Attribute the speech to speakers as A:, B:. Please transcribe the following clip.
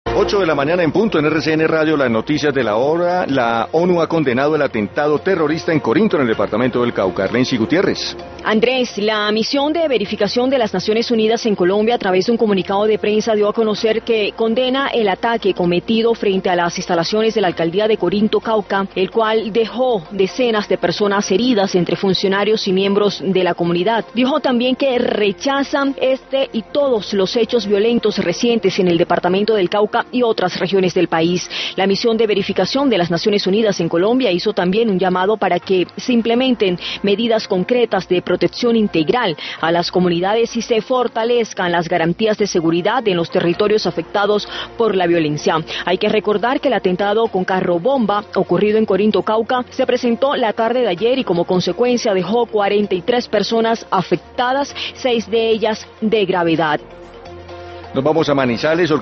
A: 8 de la mañana en punto en RCN Radio, las noticias de la hora. La ONU ha condenado el atentado terrorista en Corinto, en el departamento del Cauca. Lency Gutiérrez.
B: Andrés, la misión de verificación de las Naciones Unidas en Colombia, a través de un comunicado de prensa, dio a conocer que condena el ataque cometido frente a las instalaciones de la alcaldía de Corinto, Cauca, el cual dejó decenas de personas heridas entre funcionarios y miembros de la comunidad. Dijo también que rechazan este y todos los hechos violentos recientes en el departamento del Cauca y otras regiones del país. La misión de verificación de las Naciones Unidas en Colombia hizo también un llamado para que se implementen medidas concretas de protección integral a las comunidades y se fortalezcan las garantías de seguridad en los territorios afectados por la violencia. Hay que recordar que el atentado con carro bomba ocurrido en Corinto, Cauca, se presentó la tarde de ayer y como consecuencia dejó 43 personas afectadas, 6 de ellas de gravedad.
A: Nos vamos a Manizales.